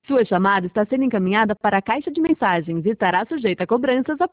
Sua chamada está sendo encaminhada para a caixa de mensagens e estará sujeita a cobranças